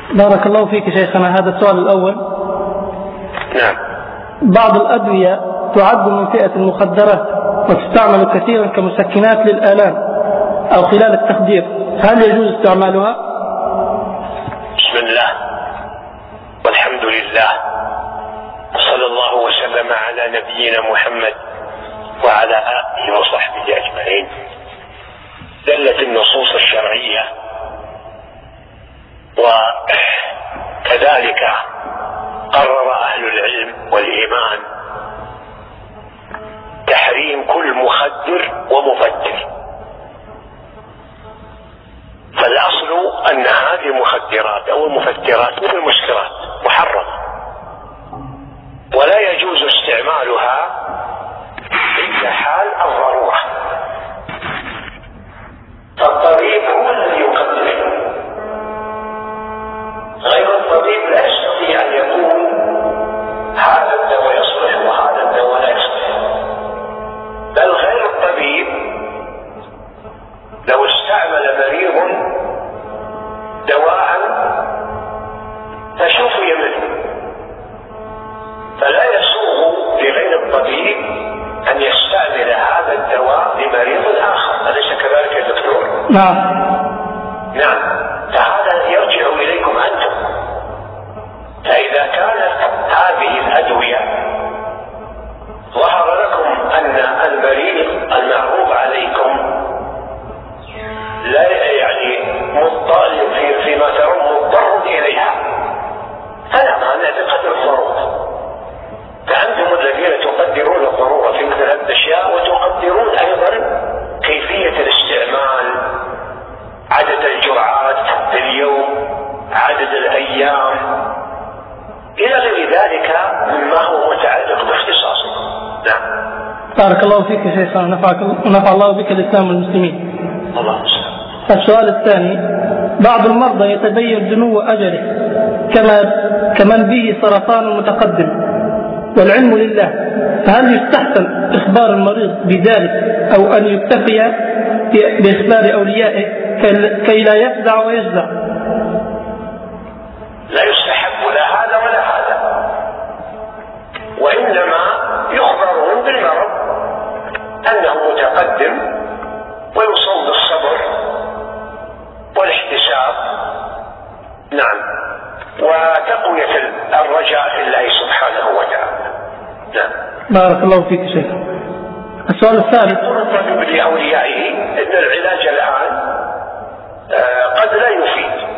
بارك الله فيك شيخنا. هذا السؤال الأول. نعم. بعض الأدوية تعد من فئة المخدرات وتستعمل كثيرا كمسكنات للآلام أو خلال التخدير، هل يجوز استعمالها؟ بسم الله والحمد لله وصلى الله وسلم على نبينا محمد وعلى آله وصحبه أجمعين. دلت النصوص الشرعية وكذلك قرر أهل العلم والإيمان تحريم كل مخدر ومفدر. فالأصل أن هذه المخدرات أو المفدرات من المسكرات محرمة، ولا يجوز استعمالها إلا حال الضرورة. فالطبيب هو الذي يقدر، غير الطبيب لا يستطيع أن يقول هذا الدواء يصلح وهذا الدواء لا يصلح. بل غير الطبيب لو استعمل مريض دواء فشفي منه، فلا يسوغ لغير الطبيب أن يستعمل هذا الدواء لمريض آخر. أليس كذلك يا دكتور؟ نعم. نعم. فهذا يرجع إليكم أنتم. فإذا كانت هذه الأدوية ظهر لكم أن المريض المعروض عليكم لا يعني مضطر فيما ترون مضطر إليها، فلا مانع بقدر الضرورة. فأنتم الذين تقدرون الضرورة في مثل هذه الأشياء، وتقدرون أيضا كيفية الاستعمال، عدد الجرعات في اليوم، عدد الأيام، إلى غير ذلك مما هو متعلق باختصاصه. نعم. بارك الله فيك يا شيخنا، ونفع الله بك الإسلام والمسلمين. الله. السؤال الثاني: بعض المرضى يتبين دنو أجله كمن به سرطان متقدم والعلم لله، فهل يستحسن إخبار المريض بذلك أو أن يكتفي بإخبار أوليائه كي لا يفزع ويجزع؟ لا يستحب لا هذا ولا هذا، وإنما يخبرون بالمرض أنه متقدم ويوصل بالصبر والاحتساب. نعم. وتقوية الرجاء في الله سبحانه وتعالى. نعم. بارك الله فيك شيخ. السؤال الثالث: يقول الطبيب لأوليائه إن العلاج الآن قد لا يفيد،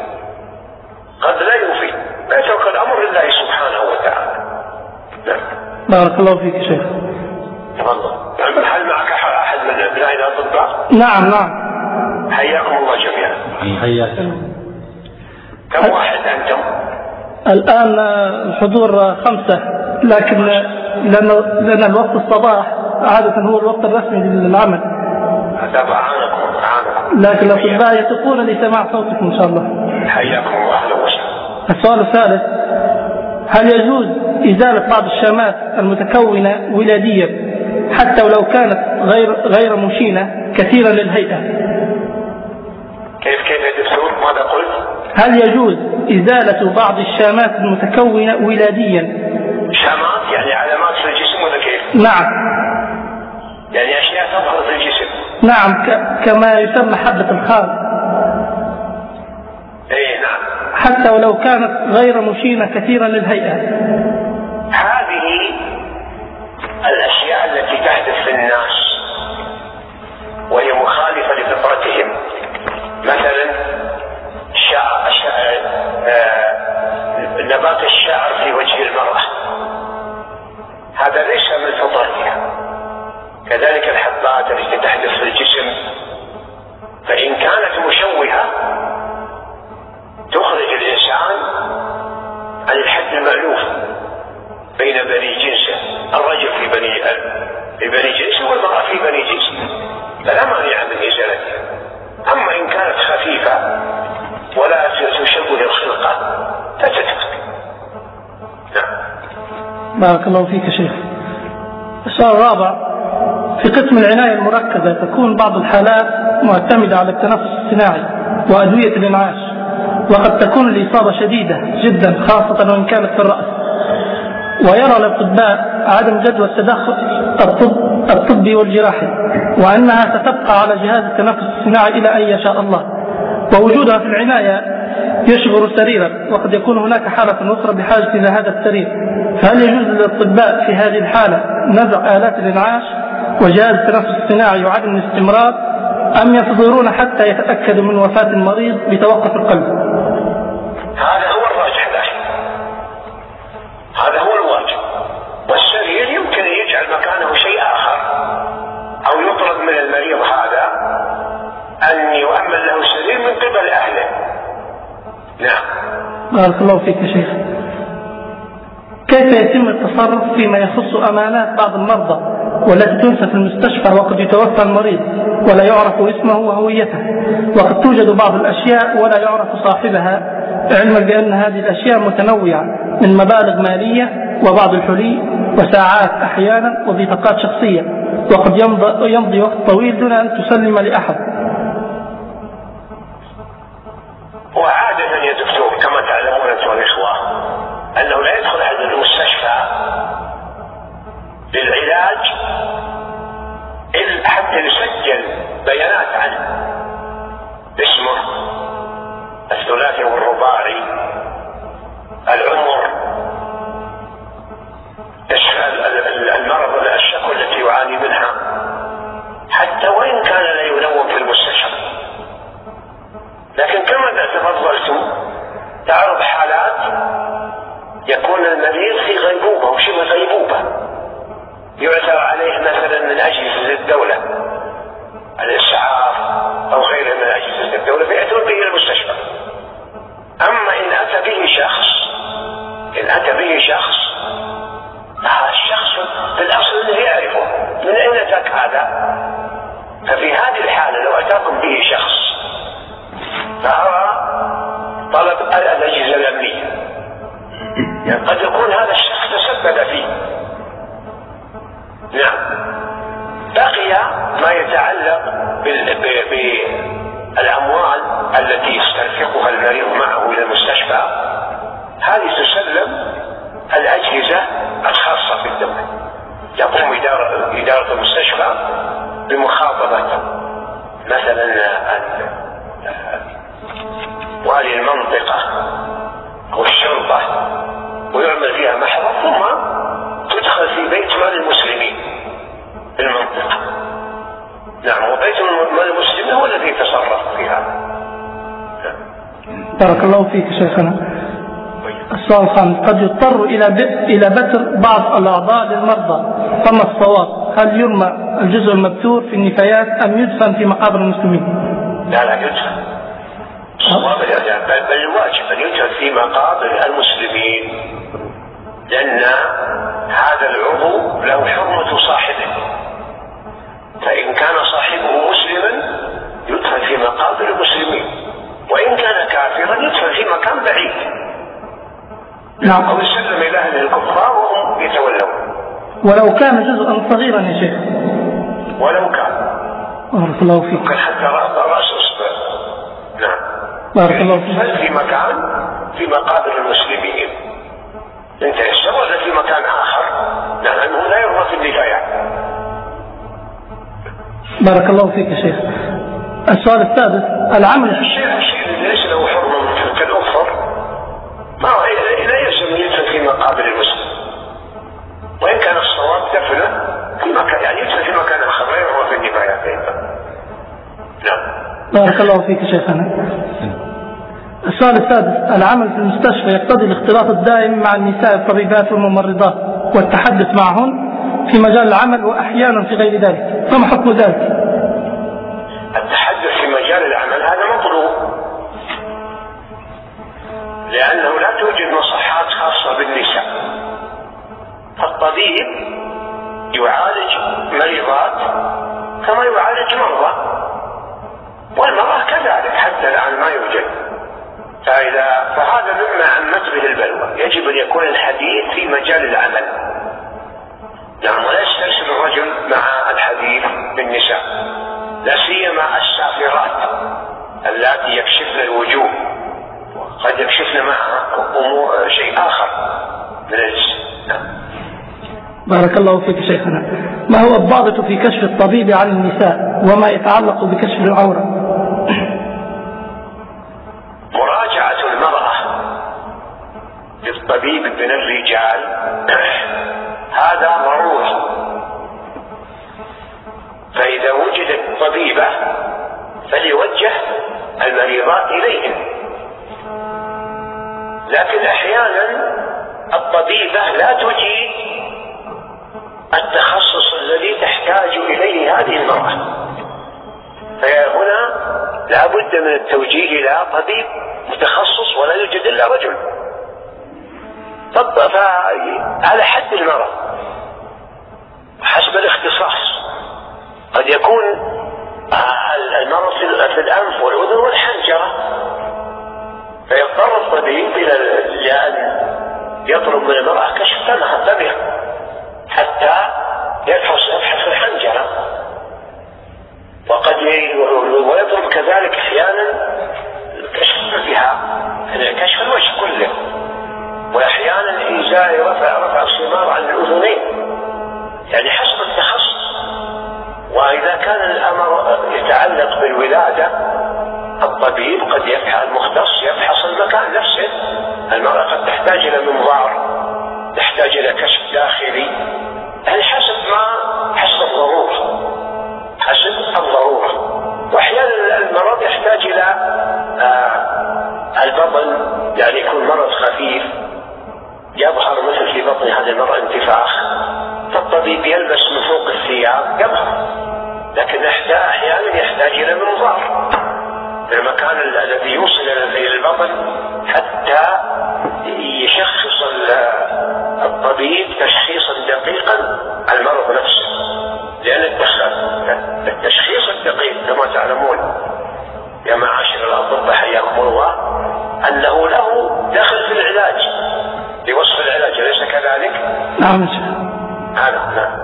يترك الأمر لله سبحانه وتعالى. نعم. بارك الله فيك شيخ. تفضل. هل معك أحد من أبناء الأطباء؟ نعم. حياكم الله جميعا. حياكم. كم واحد أنتم؟ الآن الحضور 5، لكن لأن الوقت الصباح عادة هو الوقت الرسمي للعمل. لكن الأطباء يتقون لسماع صوتكم إن شاء الله. حياكم الله. أهلا وسهلا. السؤال الثالث: هل يجوز إزالة بعض الشامات المتكونة ولاديا حتى ولو كانت غير مشينة كثيرا للهيئة؟ كيف يا دكتور؟ ماذا قلت؟ هل يجوز إزالة بعض الشامات المتكونة ولاديا؟ شامات يعني علامات في الجسم ولا كيف؟ نعم. يعني أشياء تظهر في الجسم. نعم، كما يسمى حبة الخال. اي نعم. حتى ولو كانت غير مشينة كثيرا للهيئة. هذه الأشياء التي تحدث في الناس وهي مخالفة لفطرتهم، مثلا نبات الشعر في وجه المرأة، هذا ليس من فطرتها. كذلك الحبات التي تحدث في الجسم، فإن كانت مشوهة تخرج الإنسان عن الحد المألوف بين بني جنسه، الرجل في بني جنسه والمرأة في بني جنسه، فلا مانع من إزالتها. أما إن كانت خفيفة ولا تشوه الخلقة فتترك. نعم. بارك الله فيك يا شيخ. السؤال الرابع: في قسم العناية المركزة تكون بعض الحالات معتمدة على التنفس الصناعي وأدوية الإنعاش، وقد تكون الإصابة شديدة جدا خاصة وإن كانت في الرأس، ويرى الأطباء عدم جدوى التدخل الطبي والجراحي، وأنها ستبقى على جهاز التنفس الصناعي إلى أن يشاء الله، ووجودها في العناية يشغل سريرا، وقد يكون هناك حالة أخرى بحاجة إلى هذا السرير. فهل يجوز للأطباء في هذه الحالة نزع آلات الإنعاش وجهاز التنفس الصناعي وعدم الاستمرار، أم ينتظرون حتى يتأكدوا من وفاة المريض بتوقف القلب؟ هذا هو الراجح الآن، هذا هو الواجب. والسرير يمكن أن يجعل مكانه شيء آخر، أو يطلب من المريض هذا أن يؤمن له سرير من قبل أهله. نعم. بارك الله فيك يا شيخ. كيف يتم التصرف فيما يخص أمانات بعض المرضى والتي تنسى في المستشفى وقد يتوفى المريض ولا يعرف اسمه وهويته، وقد توجد بعض الأشياء ولا يعرف صاحبها، علما بأن هذه الأشياء متنوعة من مبالغ مالية وبعض الحلي وساعات أحيانا وبطاقات شخصية، وقد يمضي وقت طويل دون أن تسلم لأحد؟ وعادة يا دكتور كما تعلمون أنتم الإخوة أنه لا يدخل أحد المستشفى للعلاج إلا حتى يسجل بيانات عنه، اسمه الثلاثي والرباعي، العمر، المرض الشكوى التي يعاني منها، حتى وإن كان لا ينوم في المستشفى. لكن كما تفضلتم تعرض حالات يكون المريض في غيبوبة وشبه غيبوبة، يعثر عليه مثلا من أجهزة الدولة الإسعاف أو غيره من أجهزة الدولة فيأتون به المستشفى. أما إن أتى به شخص هذا الشخص في الأصل الذي يعرفه من أين أتاك هذا، ففي هذه الحالة لو أتاكم به شخص فهو طلب الأجهزة الأمنية، يعني قد يكون هذا الشخص تسبب فيه. نعم. بقي ما يتعلق بالأموال التي يسترفقها المريض معه إلى المستشفى، هذه تسلم الأجهزة الخاصة بالدولة. يقوم إدارة المستشفى بمخاطبة مثلا والي المنطقة أو الشرطة ويعمل فيها محضر، ثم تدخل في بيت مال المسلمين في المنطقة. نعم. وبيت مال المسلمين هو الذي يتصرف فيها. بارك الله فيك شيخنا. السؤال الخامس: قد يضطر إلى بتر بعض الأعضاء للمرضى، فما الصواب؟ هل يرمى الجزء المبتور في النفايات أم يدفن في مقابر المسلمين؟ لا يدفن. بل الواجب أن يدفن في مقابر المسلمين، لأن هذا العضو له حرمة صاحبه، فإن كان صاحبه مسلما يدفن في مقابر المسلمين، وإن كان كافرا يدفن في مكان بعيد. نعم. أو يسلم إلى أهل الكفار وهم يتولون. ولو كان جزءا صغيرا يا شيخ؟ ولو كان. بارك الله فيك. ممكن حتى رأس أصبع. نعم. بارك الله فيك. في مكان في مقابر المسلمين انتهى الشر، ولا في مكان آخر لأنه لا يرضى في النفايات. بارك الله فيك يا شيخ. السؤال السادس: العمل الشيء ليس له حرمة من تلك الأخر ما لا يلزم يدفن في مقابر المسلم، وإن كان الصواب دفنه في مكان، يعني يدفن في مكان آخر لا يرضى في النفايات أيضا. نعم. بارك الله فيك يا شيخنا. السؤال السادس: العمل في المستشفى يقتضي الاختلاط الدائم مع النساء الطبيبات والممرضات والتحدث معهن في مجال العمل وأحيانا في غير ذلك، فما حكم ذلك؟ التحدث في مجال العمل هذا مطلوب، لأنه لا توجد مصحات خاصة بالنساء، فالطبيب يعالج مريضات كما يعالج مرضى، والمرأة كذلك حتى الآن ما يوجد. فهذا مما عمت به البلوى. يجب أن يكون الحديث في مجال العمل. نعم. ولا يسترسل الرجل مع الحديث بالنساء، لا سيما السافرات اللاتي يكشفن الوجوه قد يكشفن معها أمور شيء آخر من الجسم. بارك الله فيك شيخنا. ما هو الضابط في كشف الطبيب عن النساء وما يتعلق بكشف العورة؟ مراجعة المرأة للطبيب من الرجال هذا ضروري، فإذا وجدت طبيبة فليوجه المريضات إليهم. لكن أحيانا الطبيبة لا تجيد التخصص الذي تحتاج إليه هذه المرأة، فهنا لا بد من التوجيه إلى طبيب متخصص ولا يوجد إلا رجل. على حد المرض حسب الاختصاص، قد يكون المرض في الأنف والأذن والحنجرة، فيضطر الطبيب إلى أن يطلب من المرأة كشف فمها حتى يفحص الحنجرة، ويطلب كذلك أحيانا كشف بها كشف الوجه كله، وأحيانا إزاء رفع الصمام عن الأذنين، يعني حسب التخصص. وإذا كان الأمر يتعلق بالولادة الطبيب قد المختص يفحص المكان نفسه. المرأة قد تحتاج إلى منظار، تحتاج إلى كشف داخلي، يعني حسب الضرورة. وأحيانا المرض يحتاج إلى البطن، يعني يكون مرض خفيف يظهر مثل في بطن هذه المرأة انتفاخ، فالطبيب يلبس من فوق الثياب يظهر، لكن أحيانا يحتاج إلى منظار في المكان الذي يوصل إلى البطن حتى يشخص الطبيب تشخيصا دقيقا المرض نفسه. لأن التشخيص الدقيق كما تعلمون يا معاشر الأطباء حياكم الله أنه له دخل في العلاج، لوصف العلاج، أليس كذلك؟ نعم. نعم.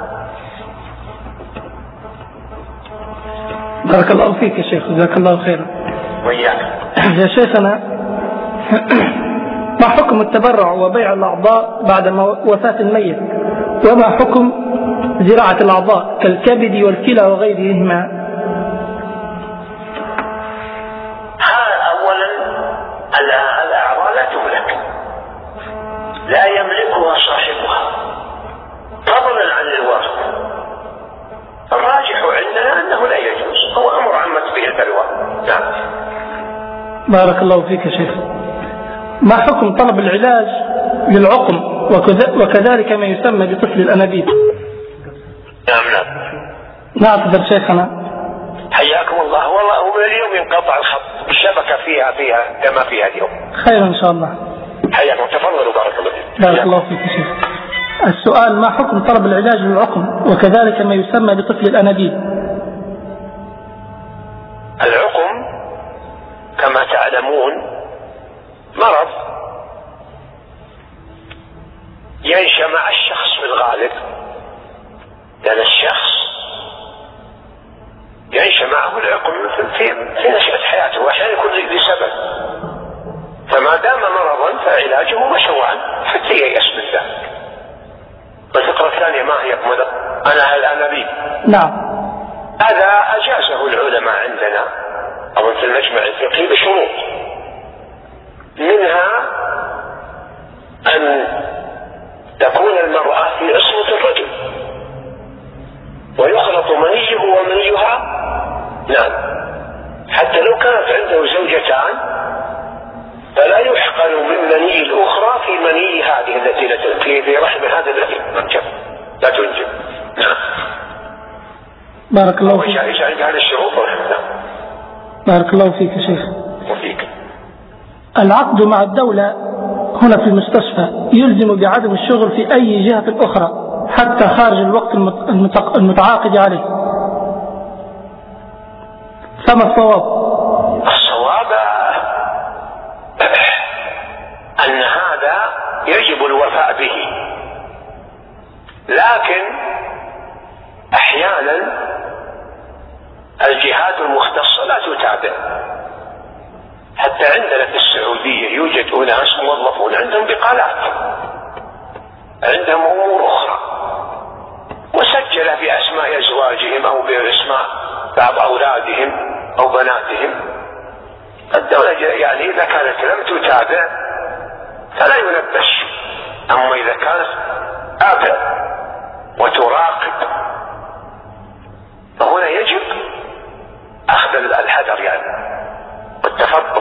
بارك الله فيك يا شيخ، جزاك الله خيرا. وإياك يا شيخنا. ما حكم التبرع وبيع الأعضاء بعد وفاة الميت؟ وما حكم زراعة الأعضاء كالكبد والكلى وغيرهما؟ أولا الأعضاء لا تملك، لا يملكها صاحبها فضلا عن الورث. الراجح عندنا أنه لا يجوز، هو أمر عامة به البلوى. نعم. بارك الله فيك يا شيخ. ما حكم طلب العلاج للعقم وكذلك ما يسمى بطفل الأنابيب؟ نعم تفضل شيخنا. حياكم الله. والله هو اليوم ينقطع الخط، الشبكة فيها كما فيها اليوم. خير إن شاء الله. حياكم، تفضلوا. بارك الله فيك. بارك الله فيك يا شيخ. السؤال: ما حكم طلب العلاج للعقم وكذلك ما يسمى بطفل الأنابيب؟ العقم كما تعلمون مرض ينشأ مع الشخص في الغالب، لأن الشخص ينشأ معه العقم في نشأة حياته، وأحيانا يكون لسبب، فما دام مرضا فعلاجه مشروعا حتى ييأس من ذلك. الفقرة الثانية ما هي الأنابيب؟ نعم. هذا أجازه العلماء عندنا أو في المجمع الفقهي بشروط، منها أن تكون المرأة في عصمة الرجل ويخلط منيه ومنيها، نعم، حتى لو كانت عنده زوجتان فلا يحقن من مني الأخرى في مني هذه التي في رحم هذا الذي لا تنجب. نعم. بارك الله فيك. عند هذه الشروط. بارك الله فيك يا شيخ. وفيك. العقد مع الدولة هنا في المستشفى يلزم بعدم الشغل في أي جهة أخرى حتى خارج الوقت المتعاقد عليه، فما الصواب؟ الصواب أن هذا يجب الوفاء به، لكن أحيانا الجهات المختصة لا تتابع، حتى حتى عندنا في السعودية يوجد أناس موظفون عندهم بقالات، عندهم أمور أخرى مسجلة بأسماء أزواجهم أو بأسماء بعض أولادهم أو بناتهم. الدولة يعني إذا كانت لم تتابع فلا ينبش، أما إذا كانت تتابع وتراقب فهنا يجب أخذ الحذر يعني والتفضل.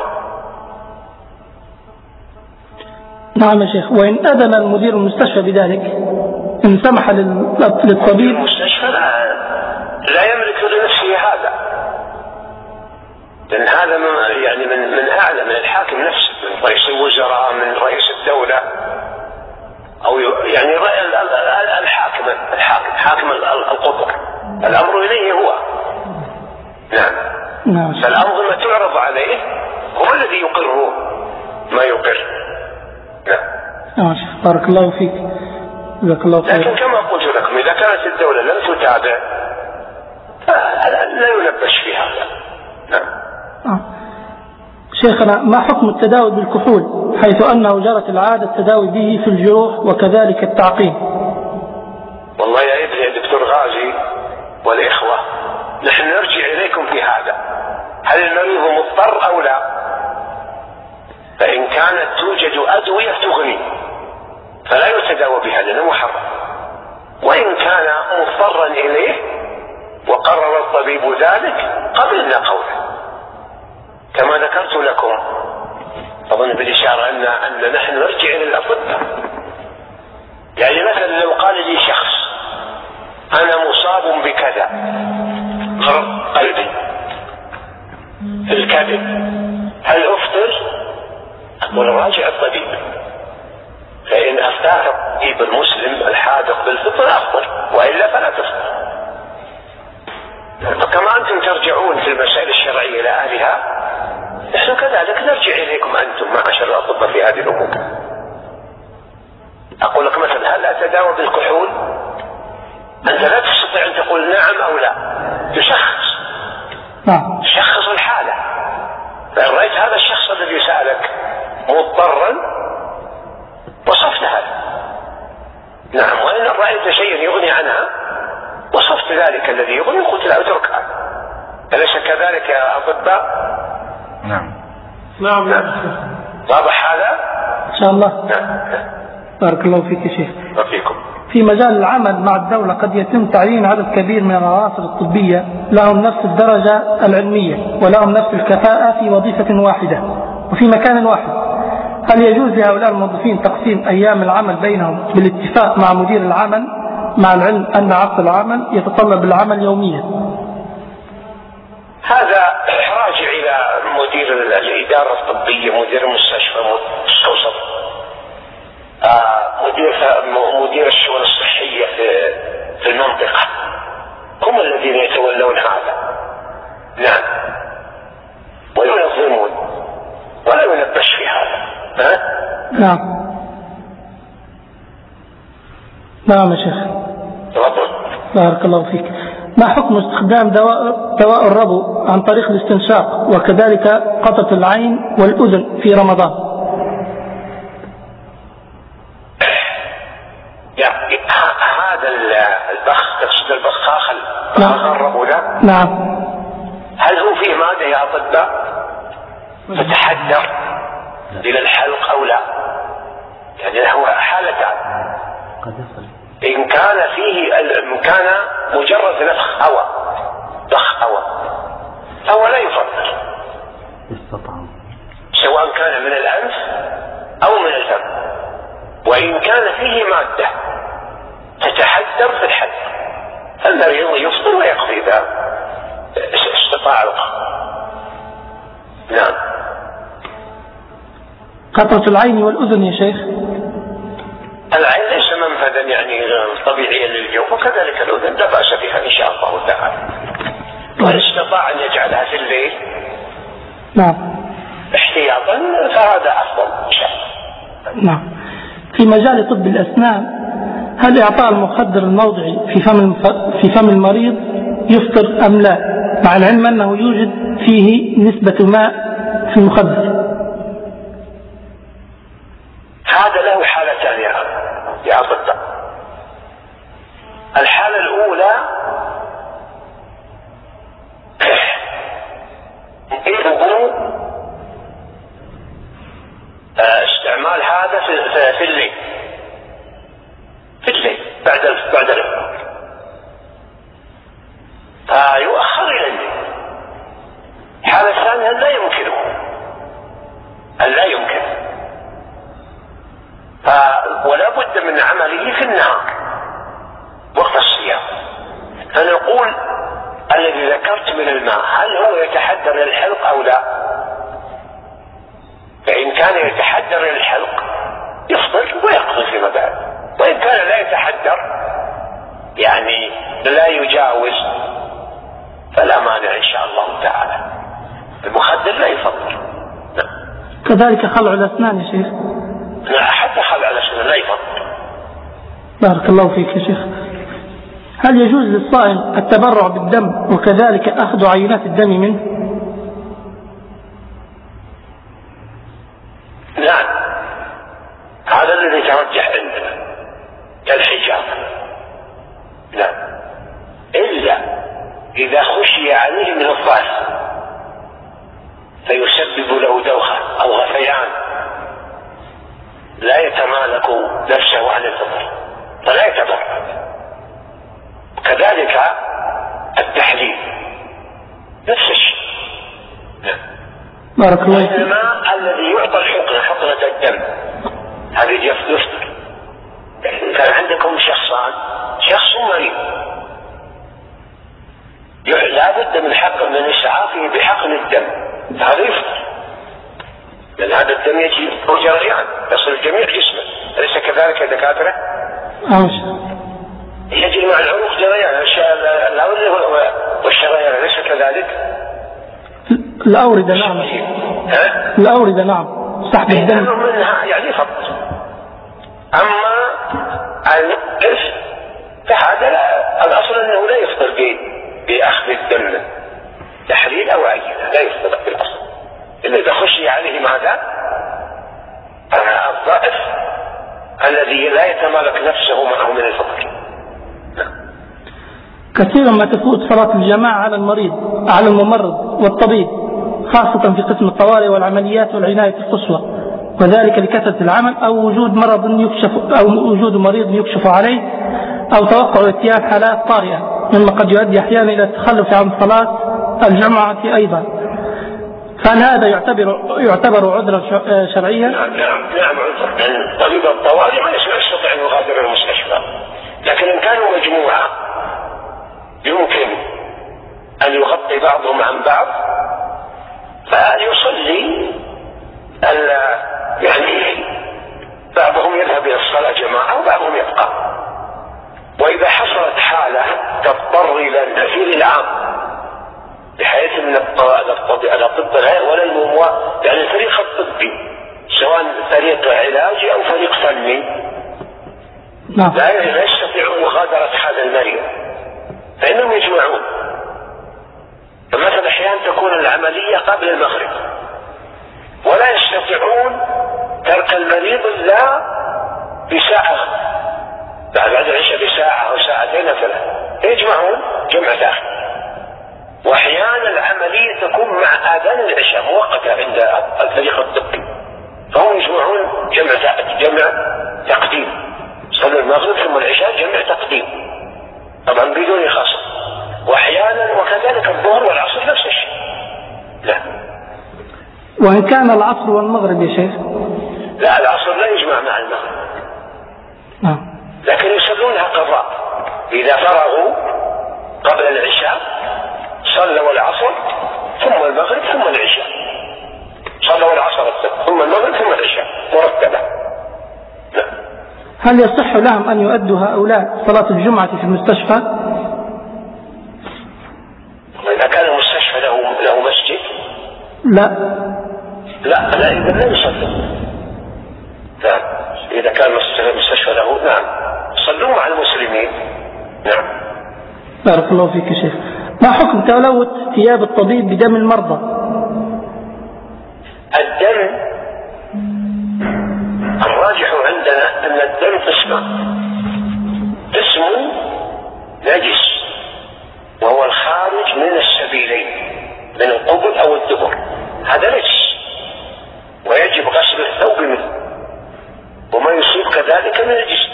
نعم يا شيخ. وإن أذن المدير المستشفى بذلك، إن سمح للطبيب المستشفى لا يملك لنفسه هذا، لأن هذا يعني من أعلى، من الحاكم نفسه، من رئيس الوزراء، من رئيس الدولة، أو يعني حاكم القطر، الأمر إليه هو. نعم. فالأنظمة تعرض عليه، هو الذي يقر ما يقر. نعم. بارك الله فيك، جزاك الله خير. لكن كما قلت لكم إذا كانت الدولة لم تتابع لا ينبش في هذا. نعم. شيخنا، ما حكم التداوي بالكحول حيث أنه جرت العادة التداوي به في الجروح وكذلك التعقيم؟ والله يا ابني الدكتور غازي والإخوة، نحن نرجع إليكم في هذا، هل المريض مضطر أو لا؟ فإن كانت توجد أدوية تغني فلا يتداوى بها لأنه محرم، وإن كان مضطرا إليه وقرر الطبيب ذلك قبلنا قوله، كما ذكرت لكم أظن بالإشارة أن نحن نرجع إلى الأطباء. يعني مثلا لو قال لي شخص أنا مصاب بكذا، مرض قلبي في الكبد، هل أفطر؟ أقول راجع الطبيب، فإن أفتاك الطبيب المسلم الحاذق بالفطر أفطر، وإلا فلا تفطر. فكما أنتم ترجعون في المسائل الشرعية إلى أهلها، نحن كذلك نرجع إليكم أنتم معاشر الأطباء في هذه الأمور. أقول لك مثلا هل أتداوى بالكحول؟ أنت لا تستطيع أن تقول نعم أو لا، تشخص الحالة. فإن رأيت هذا الشخص الذي سألك مضطرا وصفت هذا، نعم، وإن رأيت شيئا يغني عنها وصفت ذلك الذي يغني وقلت لا اترك هذا. أليس كذلك يا أطباء؟ نعم. واضح هذا؟ إن شاء الله. بارك الله فيك يا شيخ. وفيكم. في مجال العمل مع الدولة قد يتم تعيين عدد كبير من العناصر الطبية لهم نفس الدرجة العلمية ولهم نفس الكفاءة في وظيفة واحدة وفي مكان واحد، هل يجوز لهؤلاء الموظفين تقسيم أيام العمل بينهم بالاتفاق مع مدير العمل، مع العلم أن عقد العمل يتطلب العمل يوميا؟ هذا راجع إلى مدير الإدارة الطبية، مدير المستشفى، مستوصف، مدير الشؤون الصحية في المنطقة، هم الذين يتولون هذا. نعم، وينظمون ولا ينبش في هذا. نعم يا شيخ. بارك الله فيك. ما حكم استخدام دواء الربو عن طريق الاستنشاق وكذلك قطرة العين والأذن في رمضان؟ هذا البخ، تقصد البخاخ الربو ده؟ نعم. هل هو فيه مادة يا أطباء تتحدر إلى الحلق أو لا؟ يعني هو حالتان، إن كان فيه كان مجرد نفخ هواء، ضخ هواء، فهو لا يفضل سواء كان من الأنف أو من الفم. وإن كان فيه مادة تتحدر في الحلق فالمريض يفطر ويقضي إذا استطاع القضاء. نعم. قطرة العين والأذن يا شيخ؟ العين ليس منفذا يعني طبيعيا للجوف، وكذلك الأذن لا بأس بها إن شاء الله تعالى، وإن استطاع أن يجعلها في الليل نعم احتياطا فهذا أفضل إن شاء الله. نعم. في مجال طب الأسنان، هل إعطاء المخدر الموضعي في فم المريض يفطر أم لا، مع العلم أنه يوجد فيه نسبة ماء في المخدر؟ في الليل بعد الإفطار، فيؤخر إلى الليل. الحالة الثانية لا يمكن ولا بد من عمله في النهار وقت الصيام. فنقول الذي ذكرت من الماء هل هو يتحدر للحلق أو لا؟ فإن كان يتحدر للحلق يفطر ويقضي فيما بعد، وإن كان لا يتحدر يعني لا يجاوز فلا مانع إن شاء الله تعالى. المخدر لا يفطر. كذلك خلع الأسنان يا شيخ؟ لا، حتى خلع الأسنان لا يفطر. بارك الله فيك يا شيخ. هل يجوز للصائم التبرع بالدم وكذلك أخذ عينات الدم منه؟ نعم، هذا الذي يترجح عندنا كالحجامة. نعم، إلا إذا خشي عليه من الضعف فيسبب له دوخة أو غثيان لا يتمالك نفسه عن الفطر فلا يتبرع. كذلك التحليل نفس الشيء. بارك الله فيك. الماء الذي يعطى حقنة الدم هذه يفطر. كان عندكم شخص مريض لا بد من إسعافه بحقن الدم، هذا يفطر، لأن هذا الدم يجي جريان يصل جميع جسمه، أليس كذلك يا دكاترة؟ يجري مع العروق جريان الأوردة والشرايين، أليس كذلك؟ الأوردة نعم. الأوردة نعم، سحب الدم منها يعني فطر. أما النقص فهذا الأصل أنه لا يفطر بأخذ الدم تحليل أو عينة، لا يفطر بالأصل إلا إذا خشي عليه ماذا؟ الضعف الذي لا يتمالك نفسه معه من الفطر. كثيرا ما تفوت صلاة الجماعة على الممرض والطبيب، خاصة في قسم الطوارئ والعمليات والعناية القصوى، وذلك لكثرة العمل أو وجود مريض يكشف عليه أو توقع اتيان حالات طارئة، مما قد يؤدي أحيانا إلى التخلف عن صلاة الجمعة أيضا. فهل هذا يعتبر عذرا شرعيا؟ نعم عذر. طبيب الطوارئ ما يستطيع أن يغادر المستشفى، لكن إن كانوا مجموعة يمكن أن يغطي بعضهم عن بعض فيصلي يعني بعضهم يذهب إلى الصلاة جماعة وبعضهم يبقى. وإذا حصلت حالة تضطر إلى النفير العام بحيث من الأطباء ولا يعني الفريق الطبي سواء فريق علاجي أو فريق فني لا يستطيعون مغادرة هذا المريض فإنهم يجمعون. فمثلا أحيانا تكون العملية قبل المغرب ولا يستطيعون ترك المريض إلا بساعة بعد العشاء بساعة أو ساعتين مثلا يجمعون جمع ثاني. وأحيانا العملية تكون مع آذان العشاء مؤقتة عند الفريق الطبي فهم يجمعون جمع تقديم، صلوا المغرب ثم العشاء جمع تقديم طبعا بدون خاصة. وأحيانا وكذلك الظهر والعصر نفس الشيء. لا، وإن كان العصر والمغرب يا شيخ؟ لا، العصر لا يجمع مع المغرب لكن يصلونها قضاء. إذا فرغوا قبل العشاء صلوا العصر ثم المغرب ثم العشاء، صلوا العصر ثم المغرب ثم العشاء مرتبة. هل يصح لهم أن يؤدوا هؤلاء صلاة الجمعة في المستشفى؟ إذا كان المستشفى له مسجد لا إذا لا يصلوا. نعم، إذا كان المستشفى له صلوا مع المسلمين. نعم. بارك الله فيك يا شيخ. ما حكم تلوث ثياب الطبيب بدم المرضى؟ الدم الراجح عندنا أن الدم قسم نجس وهو الخارج من السبيلين من القبل أو الدبر، هذا نجس ويجب غسل الثوب منه. وذلك من الجسم.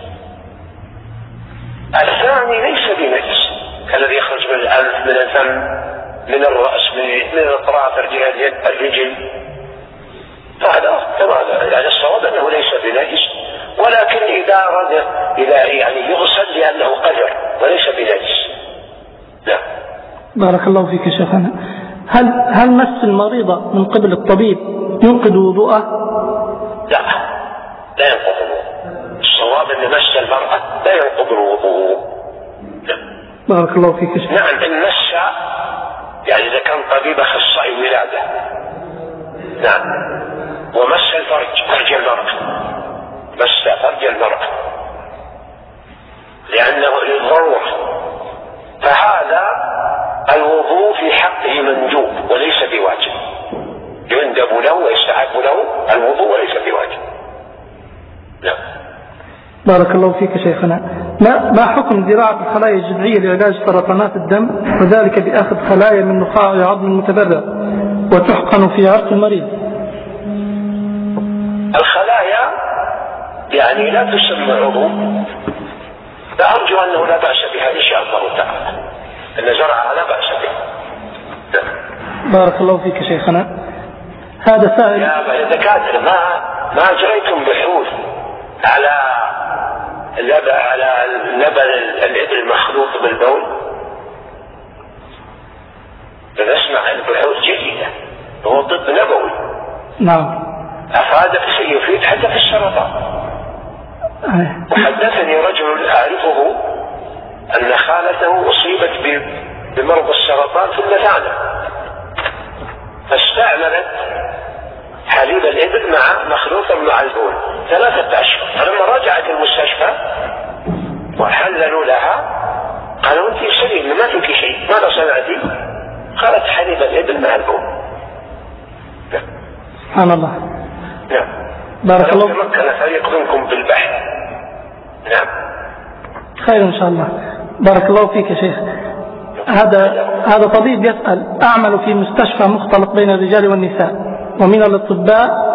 الثاني ليس بنجس كالذي يخرج من الأنف، من الفم، من الرأس، من الأطراف، الرجل. هذا يعني الصواب أنه ليس بنجس، ولكن إذا يعني يغسل لأنه قدر وليس بنجس. لا. بارك الله فيك يا شيخنا. هل مس المريضة من قبل الطبيب ينقض وضوءه؟ لا ينقض الوضوء. الصواب أن مس المرأة لا ينقض الوضوء. بارك الله فيك يا شيخ. نعم، إن مس يعني إذا كان طبيب أخصائي ولادة، نعم، ومس فرج المرأة، مس فرج المرأة لأنه للضرورة، فهذا الوضوء في حقه مندوب وليس بواجب، يندب له ويستحب له الوضوء وليس بواجب. لا. بارك الله فيك شيخنا. ما حكم زراعة الخلايا الجذعية لعلاج سرطانات الدم، وذلك بأخذ خلايا من نخاع عظم المتبرع وتحقن في عرق المريض؟ الخلايا يعني لا تسمى عضو، فأرجو أنه لا بأس بها إن شاء الله تعالى، أن زرعها لا بأس بها. بارك الله فيك شيخنا. هذا سائل. يا دكاترة، ما أجريتم بحوث على لبن الإبل المخلوط بالبول؟ نسمع البحوث جيدة، هو طب نبوي. نعم. أفادك يفيد حتى في السرطان. وحدثني رجل أعرفه أن خالته أصيبت بمرض السرطان في المثانة، فاستعملت حليب الإبل مخلوطا مع البول 3 أشهر، فلما رجعت المستشفى وحللوا لها قالوا أنت سليمة ما فيك شيء، ماذا صنعتي؟ قالت حليب الإبل مع البول. سبحان الله. نعم. بارك الله. تمكن فريق منكم بالبحث. نعم. خير إن شاء الله. بارك الله فيك يا شيخ. هذا طبيب يسأل: أعمل في مستشفى مختلط بين الرجال والنساء، ومن الأطباء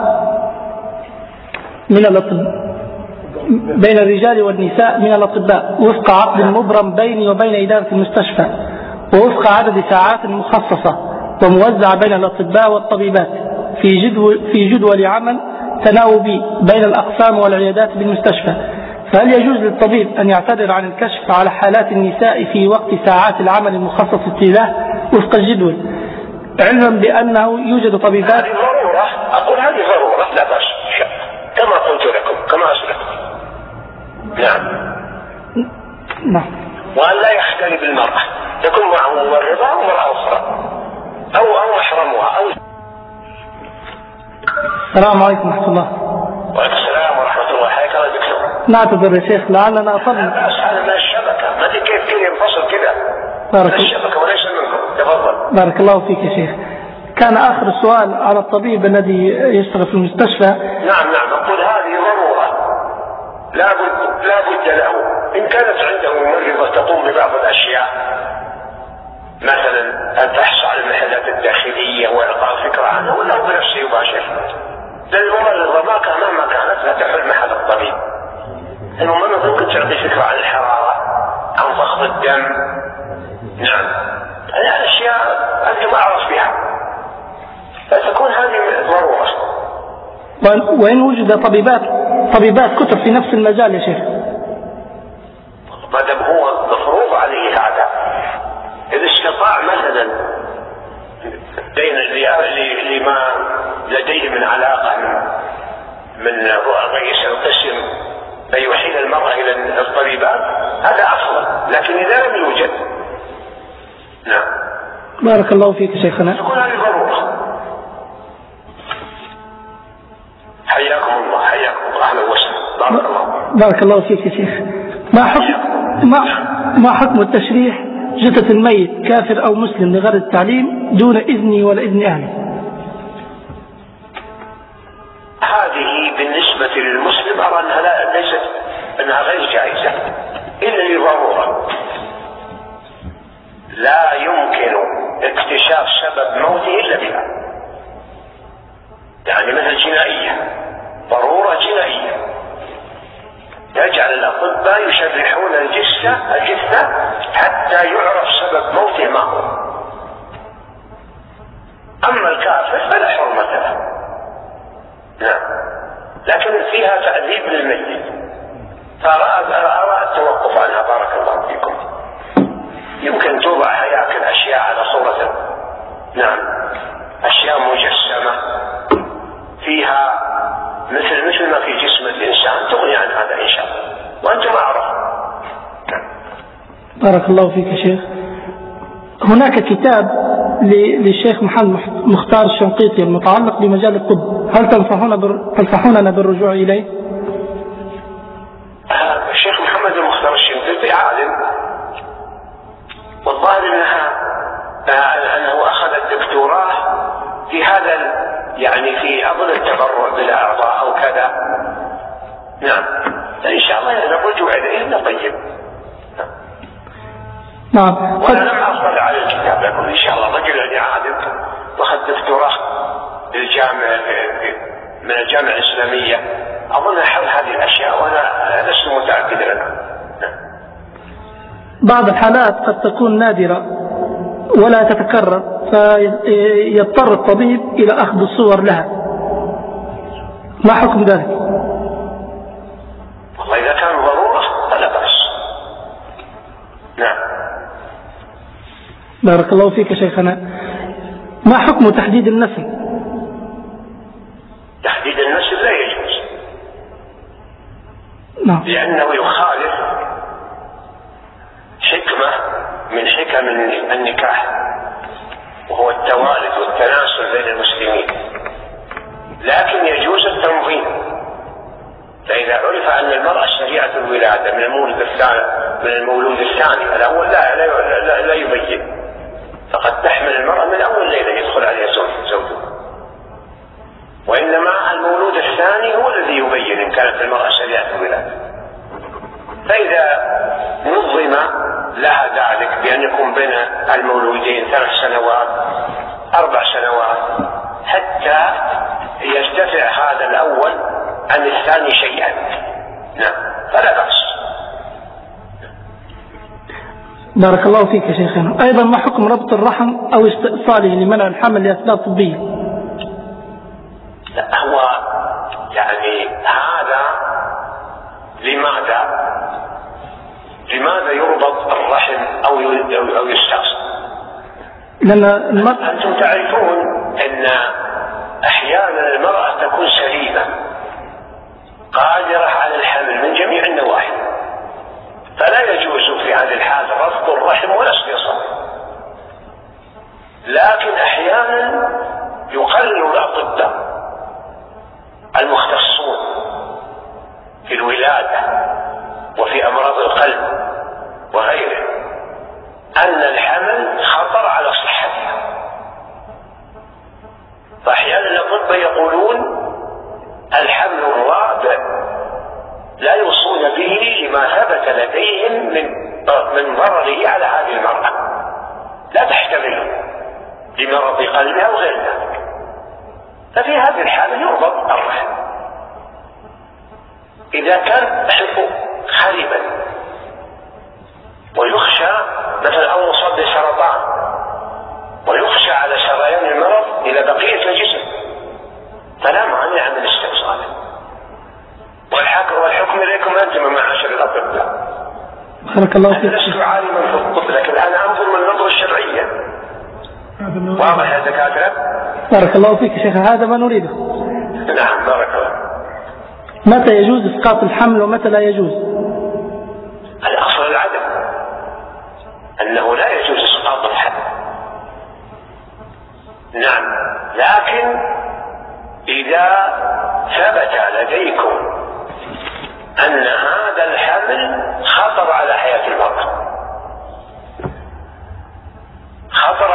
بين الرجال والنساء من الأطباء وفق عقد مبرم بيني وبين إدارة المستشفى، ووفق عدد ساعات مخصصة وموزعة بين الأطباء والطبيبات في جدول عمل تناوبي بين الأقسام والعيادات بالمستشفى. فهل يجوز للطبيب أن يعتذر عن الكشف على حالات النساء في وقت ساعات العمل المخصصة له وفق الجدول، علما بأنه يوجد طبيبات؟ هذه ضرورة، أقول هذه ضرورة لا بأس كما قلت لكم، كما أسلكت. نعم. وأن لا يختلي بالمرأة، تكون معه ممرضة أو مرأة أخرى أو محرمها أو. السلام عليكم ورحمة الله. وعليكم السلام ورحمة الله. حياك الله دكتور. نعتذر يا شيخ لعلنا أصلنا. هذا من الشبكة، ما كيف كذا ينفصل كذا. الشبكة وليس منكم. تفضل. بارك الله فيك يا شيخ. كان آخر السؤال على الطبيب الذي يشتغل في المستشفى. نعم أقول هذه ضرورة لا بد له. إن كانت عنده ممرضة تقوم ببعض الأشياء، مثلا أن تحصى على المحلات الداخلية وإعطاء فكرة عنها، ولا هو بنفسه يباشر. الممرضة مهما كانت لا تحل محل الطبيب. الممرضة ممكن تعطي فكرة عن الحرارة، عن ضغط الدم. نعم، هذه الأشياء أنت ما أعرف بها، فتكون هذه ضرورة. وإن وجد طبيبات كتب في نفس المجال يا شيخ؟ ما دام هو مفروض عليه هذا، إذا استطاع مثلا بين اللي ما لديه من علاقة من رئيس القسم فيحيل المرأة إلى الطبيبات، هذا أفضل، لكن إذا لم يوجد. نعم. بارك الله فيك شيخنا. تكون هذه ضرورة. حياكم الله. أهلا وسهلا. بارك الله فيك يا شيخ. ما حكم التشريح جثة الميت كافر أو مسلم لغرض التعليم دون إذني ولا إذن أهلي؟ هذه بالنسبة للمسلم أرى أنها غير جائزة إلا لضرورة. لا يمكن اكتشاف سبب موته إلا بها، يعني مثل جنائية، ضرورة جنائية. يجعل الأطباء يشرحون الجثة حتى يعرف سبب موته ما هو. أما الكافر فلا حرمة له. نعم، لكن فيها تأديب للميت، فأرى التوقف عنها. بارك الله فيكم. يمكن توضع هياكل أشياء على صورة، نعم، أشياء مجسمة فيها مثل ما في جسم الإنسان، تغني عن هذا إن شاء الله، وأنتم أعرف. بارك الله فيك يا شيخ. هناك كتاب للشيخ محمد مختار الشنقيطي المتعلق بمجال الطب، هل تنصحوننا بالرجوع إليه؟ الشيخ محمد المختار الشنقيطي عالم، والظاهر أنه أخذ الدكتوراه في هذا، يعني في أظن التبرع بالأعضاء أو كذا. نعم، إن شاء الله إذا الرجوع إليه طيب. نعم. وأنا لم أصل على الكتاب، لكن إن شاء الله رجل عالم وأخذ دكتوراه من الجامعة الإسلامية، أظن حول هذه الأشياء وأنا لست متأكد عنها. بعض الحالات قد تكون نادرة ولا تتكرر، فيضطر الطبيب إلى أخذ الصور لها، ما حكم ذلك؟ والله إذا كان ضرورة فلا بأس. نعم. بارك الله فيك يا شيخنا. ما حكم تحديد النسل؟ تحديد النسل لا يجوز. نعم. لأنه يخالف حكمة من حكم النكاح، وهو التوالد والتناسل بين المسلمين، لكن يجوز التنظيم. فإذا عرف أن المرأة سريعة الولادة من المولود الثاني، الأول لا يبين، فقد تحمل المرأة من أول ليلة يدخل عليها زوجها، وإنما المولود الثاني هو الذي يبين إن كانت المرأة سريعة الولادة. فإذا نظم لها ذلك بأن يكون بين المولودين 3 سنوات 4 سنوات حتى يرتفع هذا الأول عن الثاني شيئا، نعم، فلا بأس. بارك الله فيك يا شيخنا. أيضا ما حكم ربط الرحم أو استئصاله لمنع الحمل لأسباب طبية؟ لا، هو يعني هذا لماذا يربط الرحم أو يستأصل؟ لأن أنتم تعرفون أن أحيانا المرأة تكون سليمة قادرة على الحمل من جميع النواحي، فلا يجوز في هذه الحال رفض الرحم ولا استئصاله. لكن أحيانا يقلل الأطباء المختصون في الولادة وفي أمراض القلب وغيره أن الحمل خطر على صحتها، فأحيانا الأطباء يقولون الحمل الرابع لا يوصون به لما ثبت لديهم من ضرره على هذه المرأة، لا تحتمله لمرض قلبها أو غير ذلك، ففي هذه الحالة يربط الرحم. إذا كان خربا ويخشى مثلا أو مصاب بسرطان ويخشى على سريان المرض إلى بقية الجسم، فلا مانع من استئصاله. والحكم إليكم أنتم معاشر الأطباء. بارك الله فيك. أنا لست عالما في الطب، لكن أنا أنظر من النظرة الشرعية. واضح يا دكاترة؟ بارك الله فيك يا شيخ، هذا ما نريده. نعم، بارك الله. متى يجوز إسقاط الحمل ومتى لا يجوز؟ الأصل العدم، أنه لا يجوز إسقاط الحمل. نعم، لكن إذا ثبت لديكم أن هذا الحمل خطر على حياة المرأة، خطر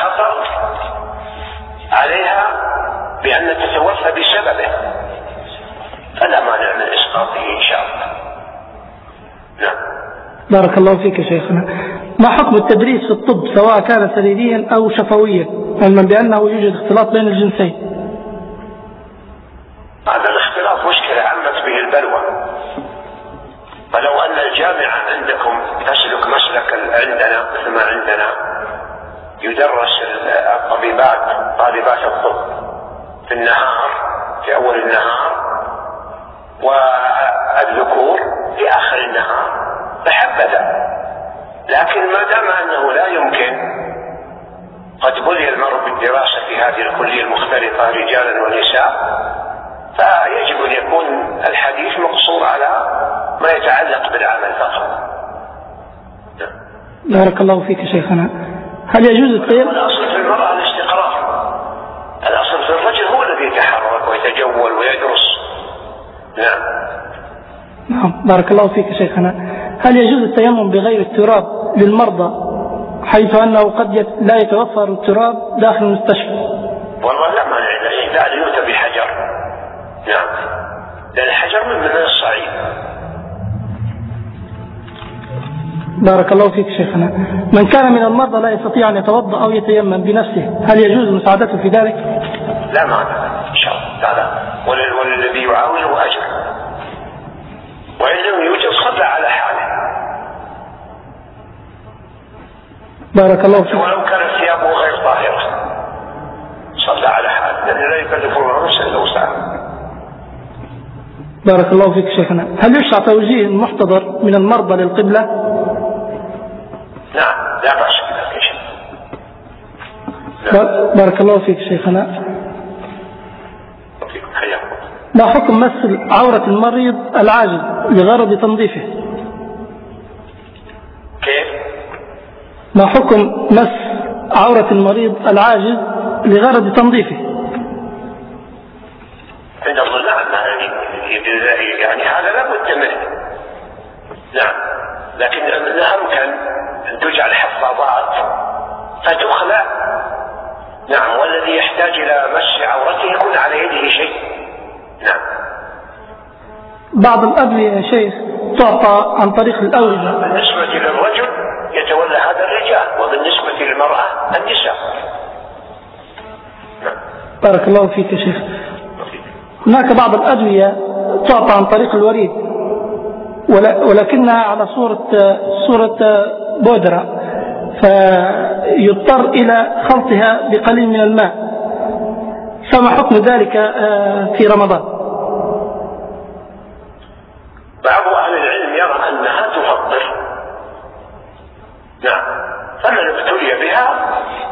عليها بأن تتوفى بسببه، فلا مانع من إسقاطه إن شاء الله. نعم. بارك الله فيك يا شيخنا. ما حكم التدريس في الطب سواء كان سريريا أو شفويا، علما بأنه يوجد اختلاط بين الجنسين؟ هذا الاختلاط مشكلة عمت به البلوى، فلو أن الجامعة عندكم تسلك مسلك عندنا مثل ما عندنا يدرس طالبات الطب في النهار في أول النهار والذكور في آخر النهار فحبذا. لكن ما دام أنه لا يمكن، قد بلي المرء بالدراسة في هذه الكلية المختلطة رجالا ونساء، فيجب أن يكون الحديث مقصور على ما يتعلق بالعمل فقط. بارك الله فيك شيخنا. هل يجوز التيمم؟ الأصل في المرأة الاستقرار، الأصل في الرجل هو الذي يتحرك ويتجول ويدرس. نعم. بارك الله فيك شيخنا. هل يجوز التيمم بغير التراب للمرضى حيث أنه قد لا يتوفر التراب داخل المستشفى؟ والله لا مانع إذا يؤتى بحجر. نعم، لأن الحجر من الصعيد. بارك الله فيك شيخنا. من كان من المرضى لا يستطيع أن يتوضأ أو يتيمم بنفسه، هل يجوز مساعدته في ذلك؟ لا مانع إن شاء الله تعالى، والذي يعاونه أجر، وإن لم يوجد صلى على حاله. بارك الله فيك. ولو كانت ثيابه غير طاهرة صلى على حاله، لأن لا يكلف الله نفسا إلا وسعها. بارك الله فيك شيخنا. هل يشرع توجيه المحتضر من المرضى للقبلة؟ نعم، لا بأس بذلك شيء. بارك الله فيك شيخنا. حياكم. ما حكم مس عورة المريض العاجز لغرض تنظيفه؟ كيف؟ ما حكم مس عورة المريض العاجز لغرض تنظيفه؟ عند الله نعم، يعني هذا لا بد منه. نعم، لكن لا يمكن أن تجعل حفاظات فتخلع. نعم، والذي يحتاج إلى مس عورته يكون على يده شيء. نعم. بعض الأدوية يا شيخ تعطى عن طريق الأوردة. بالنسبة للرجل يتولى هذا الرجال، وبالنسبة للمرأة النساء. نعم. بارك الله فيك يا شيخ. هناك بعض الأدوية تعطى عن طريق الوريد ولكنها على صورة بودرة، فيضطر إلى خلطها بقليل من الماء، فما حكم ذلك في رمضان؟ بعض أهل العلم يرى أنها تفطر. نعم، فمن ابتلي بها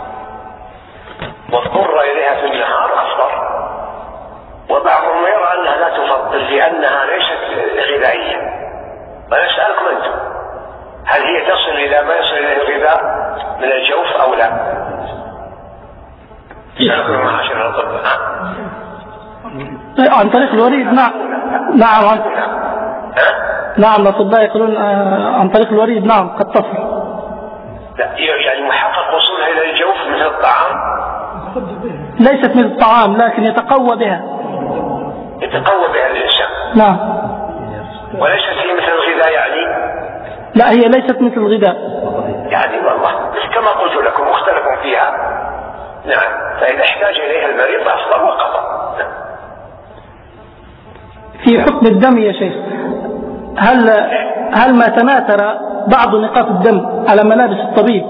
واضطر إليها في النهار أفطر. وبعضهم يرى أنها لا تفطر لأنها ليست غذائية. فنسألكم أنتم، هل هي تصل إلى ما يصل إلى الغذاء من الجوف أو لا؟ نسألكم معاشر الأطباء. عن طريق الوريد. نعم. نعم، الأطباء يقولون عن طريق الوريد نعم قد تصل. لا، يعني محقق وصولها إلى الجوف مثل الطعام؟ ليست مثل الطعام، لكن يتقوى بها. يتقوى بها الإنسان. نعم. وليست هي مثل الغذاء يعني؟ لا، هي ليست مثل الغذاء. يعني والله كما قلت لكم مختلف فيها. نعم، فإذا احتاج إليها المريض أفضل وقضى. في حكم الدم يا شيخ، هل ما تناثر بعض نقاط الدم على ملابس الطبيب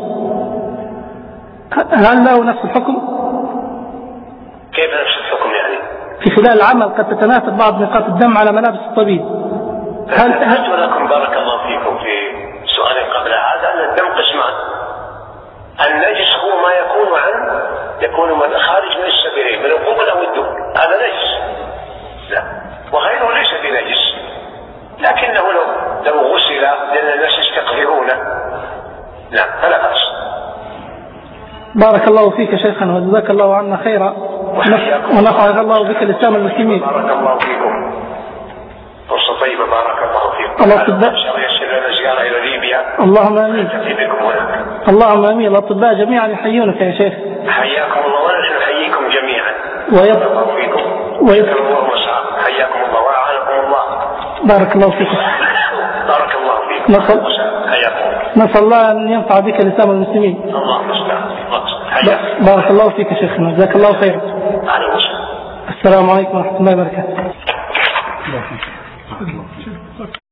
هل له نفس الحكم؟ كيف نفس الحكم يعني؟ في خلال العمل قد تتناثر بعض نقاط الدم على ملابس الطبيب. هل لكم بارك الله فيكم في سؤال قبل هذا أن الدم قسمان. النجس هو ما يكون من خارج من السبيلين، من القبل أو الدبر، هذا نجس. لا، وغيره ليس بنجس، لكنه لو غسل لأن الناس يستقذرونه لا فلا بأس. بارك الله فيك شيخنا وجزاك الله عنا خيرا ونفعنا الله بك الإسلام المسلمين. بارك الله فيكم. فرصة طيبة. بارك الله فيكم. الأطباء يسر لنا زيارة إلى ليبيا. اللهم آمين. اللهم آمين. الأطباء جميعا يحيونك يا شيخ. حياكم الله ونحن نحييكم جميعا. بارك الله فيكم. حياكم الله وأعانكم الله. بارك الله فيكم. بارك الله فيكم. نسأل الله أن ينفع بك الإسلام المسلمين. اللهم استعان. بارك الله فيك شيخنا جزاك الله خير. السلام عليكم ورحمة الله وبركاته.